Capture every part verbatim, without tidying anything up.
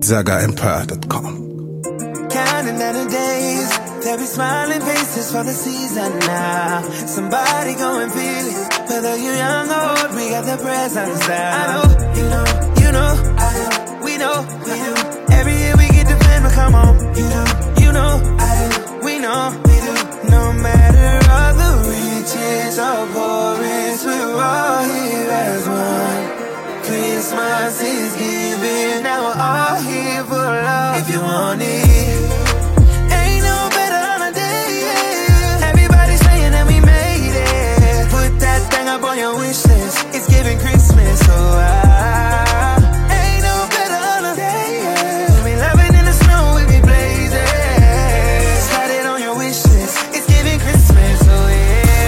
Zaga Empire dot com. Counting down the days, there'll be smiling faces for the season now. Somebody go and feel it. Whether you're young or old, we got the presence now. I know, you know, you know, I know, we know, we do. Every year we get the family, come on. You know, you know, I do, we know, we do. No matter all the riches or poorness, we're all here as one. Christmas is giving, now we're all here for love. If you want it, ain't no better holiday, yeah. Everybody's saying that we made it. Put that thing up on your wish list. It's giving Christmas, so I ain't no better holiday, yeah. We loving in the snow, we be blazing. Slide it on your wish list. It's giving Christmas, so yeah.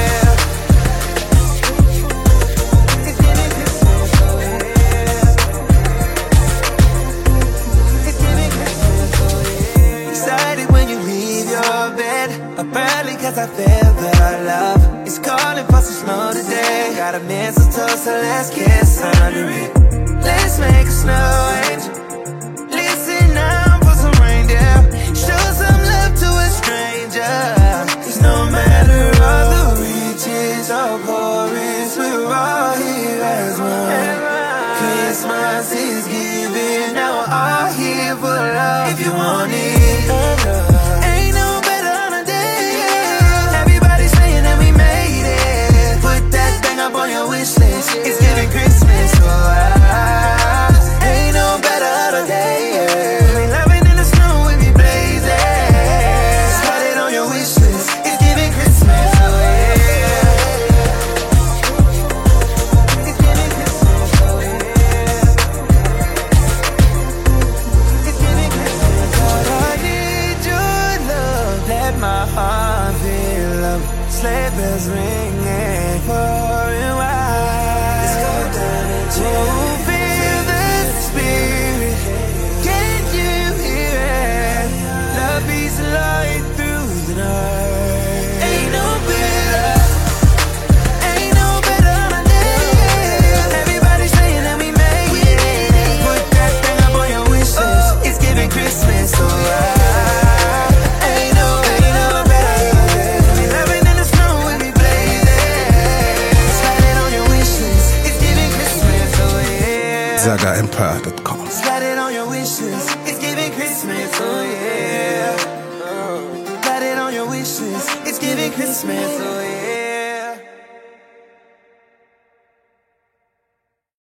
Up early cause I feel that our love is calling for some snow today. Got a mistletoe, so let's kiss under it. Let's make a snow angel. Listen now for some reindeer. Show some love to a stranger. Cause no matter all the riches or poorness, we're all here as one. Christmas is giving, now we're all here for love. If you want it, love. On your wish list, it's giving Christmas, so I ain't no better holiday, yeah. We loving in the snow, we be blazing. Slide it on your wish list, it's giving Christmas, so yeah. It's giving Christmas, so yeah. It's giving Christmas, so I need your love. Let my heart feel love. Sleigh bells ringing for Zaga Empire dot com. Slide it on your wishes. It's giving Christmas, oh yeah. Slide it on your wishes. It's giving Christmas, oh yeah.